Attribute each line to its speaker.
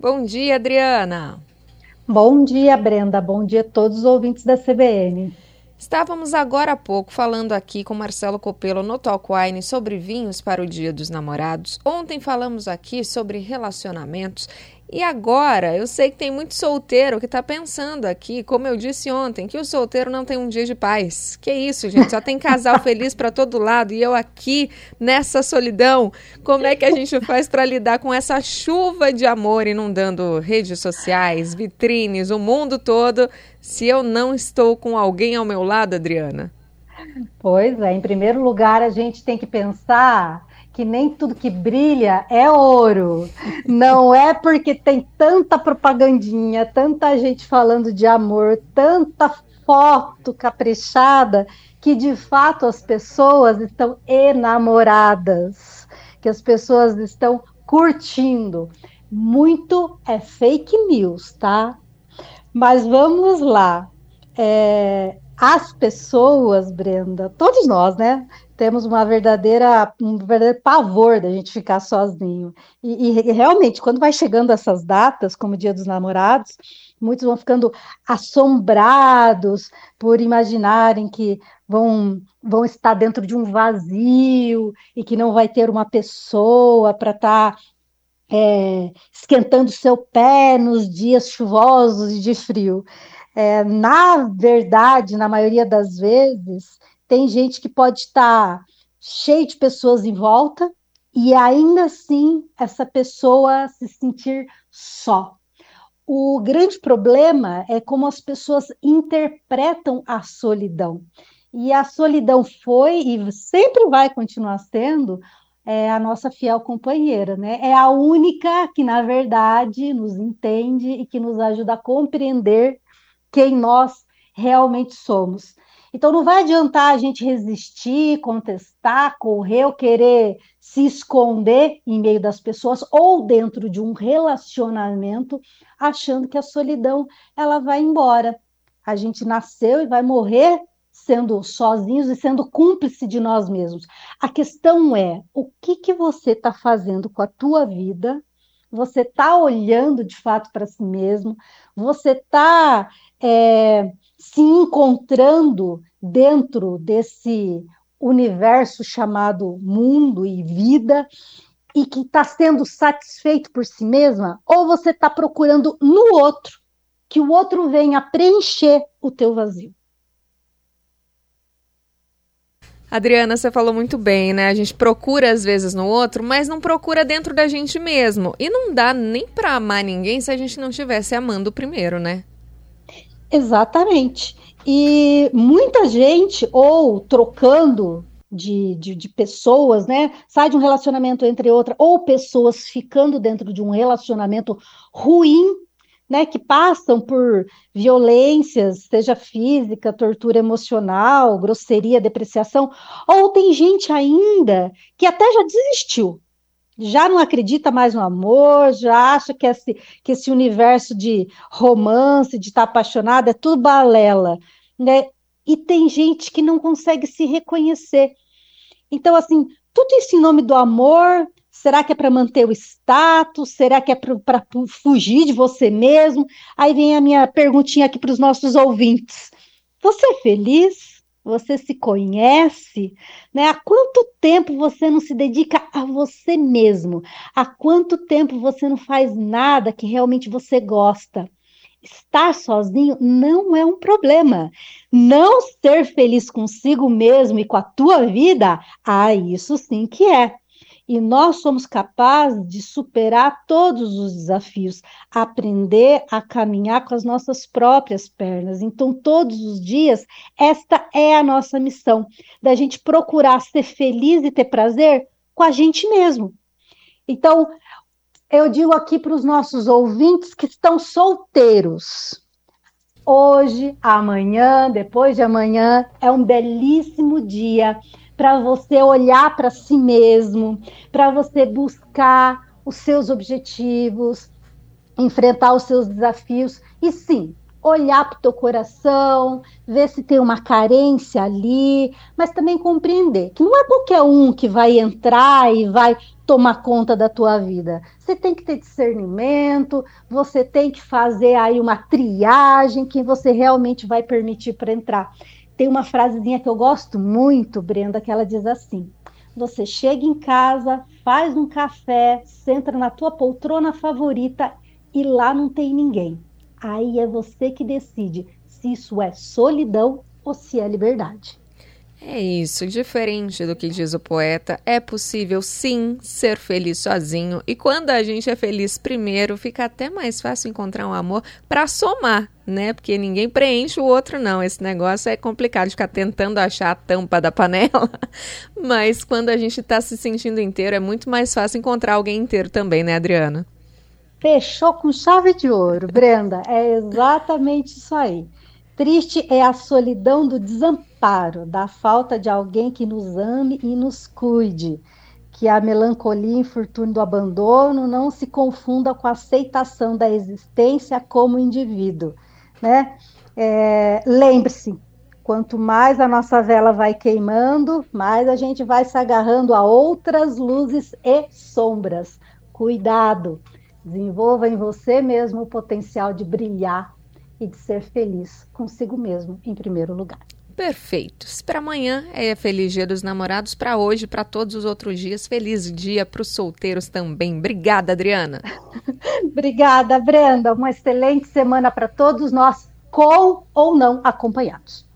Speaker 1: Bom dia, Adriana.
Speaker 2: Bom dia, Brenda. Bom dia a todos os ouvintes da CBN.
Speaker 1: Estávamos agora há pouco falando aqui com Marcelo Copelo no Talk Wine sobre vinhos para o Dia dos Namorados. Ontem falamos aqui sobre relacionamentos e agora eu sei que tem muito solteiro que está pensando aqui, como eu disse ontem, que o solteiro não tem um dia de paz. Que isso, gente? Só tem casal feliz para todo lado e eu aqui nessa solidão. Como é que a gente faz para lidar com essa chuva de amor inundando redes sociais, vitrines, o mundo todo, se eu não estou com alguém ao meu lado, Adriana?
Speaker 2: Pois é, em primeiro lugar, a gente tem que pensar que nem tudo que brilha é ouro. Não é porque tem tanta propagandinha, tanta gente falando de amor, tanta foto caprichada, que de fato as pessoas estão enamoradas, que as pessoas estão curtindo. Muito é fake news, tá? Mas vamos lá. As pessoas, Brenda, todos nós, né? Temos um verdadeiro pavor da gente ficar sozinho. E realmente, quando vai chegando essas datas, como o Dia dos Namorados, muitos vão ficando assombrados por imaginarem que vão estar dentro de um vazio e que não vai ter uma pessoa para estar esquentando seu pé nos dias chuvosos e de frio. Na verdade, na maioria das vezes, tem gente que pode estar cheio de pessoas em volta e ainda assim essa pessoa se sentir só. O grande problema é como as pessoas interpretam a solidão. E a solidão foi e sempre vai continuar sendo a nossa fiel companheira, né? É a única que, na verdade, nos entende e que nos ajuda a compreender quem nós realmente somos. Então, não vai adiantar a gente resistir, contestar, correr ou querer se esconder em meio das pessoas ou dentro de um relacionamento, achando que a solidão ela vai embora. A gente nasceu e vai morrer sendo sozinhos e sendo cúmplice de nós mesmos. A questão é, o que você está fazendo com a tua vida? Você está olhando de fato para si mesmo? Você está se encontrando dentro desse universo chamado mundo e vida e que está sendo satisfeito por si mesma? Ou você está procurando no outro que o outro venha preencher o teu vazio?
Speaker 1: Adriana, você falou muito bem, né? A gente procura às vezes no outro, mas não procura dentro da gente mesmo. E não dá nem pra amar ninguém se a gente não estivesse amando primeiro, né?
Speaker 2: Exatamente. E muita gente, ou trocando de pessoas, né? Sai de um relacionamento entre outra, ou pessoas ficando dentro de um relacionamento ruim, né? Que passam por violências, seja física, tortura emocional, grosseria, depreciação, ou tem gente ainda que até já desistiu, já não acredita mais no amor, já acha que esse universo de romance, de estar apaixonado, é tudo balela, né? E tem gente que não consegue se reconhecer. Então, assim, tudo isso em nome do amor. Será que é para manter o status? Será que é para fugir de você mesmo? Aí vem a minha perguntinha aqui para os nossos ouvintes. Você é feliz? Você se conhece? Né? Há quanto tempo você não se dedica a você mesmo? Há quanto tempo você não faz nada que realmente você gosta? Estar sozinho não é um problema. Não ser feliz consigo mesmo e com a tua vida, isso sim que é. E nós somos capazes de superar todos os desafios, aprender a caminhar com as nossas próprias pernas. Então, todos os dias, esta é a nossa missão, da gente procurar ser feliz e ter prazer com a gente mesmo. Então, eu digo aqui para os nossos ouvintes que estão solteiros. Hoje, amanhã, depois de amanhã, é um belíssimo dia para você olhar para si mesmo, para você buscar os seus objetivos, enfrentar os seus desafios e sim, olhar para o teu coração, ver se tem uma carência ali, mas também compreender que não é qualquer um que vai entrar e vai tomar conta da tua vida. você tem que ter discernimento, você tem que fazer aí uma triagem, quem você realmente vai permitir para entrar. Tem uma frasezinha que eu gosto muito, Brenda, que ela diz assim: você chega em casa, faz um café, senta na tua poltrona favorita e lá não tem ninguém. Aí é você que decide se isso é solidão ou se é liberdade.
Speaker 1: É isso, diferente do que diz o poeta, é possível sim ser feliz sozinho, e quando a gente é feliz primeiro, fica até mais fácil encontrar um amor para somar, né? Porque ninguém preenche o outro não, esse negócio é complicado de ficar tentando achar a tampa da panela, mas quando a gente está se sentindo inteiro, é muito mais fácil encontrar alguém inteiro também, né, Adriana?
Speaker 2: Fechou com chave de ouro, Brenda, é exatamente isso aí. Triste é a solidão do desamparo, da falta de alguém que nos ame e nos cuide. Que a melancolia e infortúnio do abandono não se confunda com a aceitação da existência como indivíduo, né? Lembre-se, quanto mais a nossa vela vai queimando, mais a gente vai se agarrando a outras luzes e sombras. Cuidado, desenvolva em você mesmo o potencial de brilhar e de ser feliz consigo mesmo, em primeiro lugar.
Speaker 1: Perfeito. Se para amanhã é Feliz Dia dos Namorados, para hoje, para todos os outros dias, feliz dia para os solteiros também. Obrigada, Adriana.
Speaker 2: Obrigada, Brenda. Uma excelente semana para todos nós, com ou não acompanhados.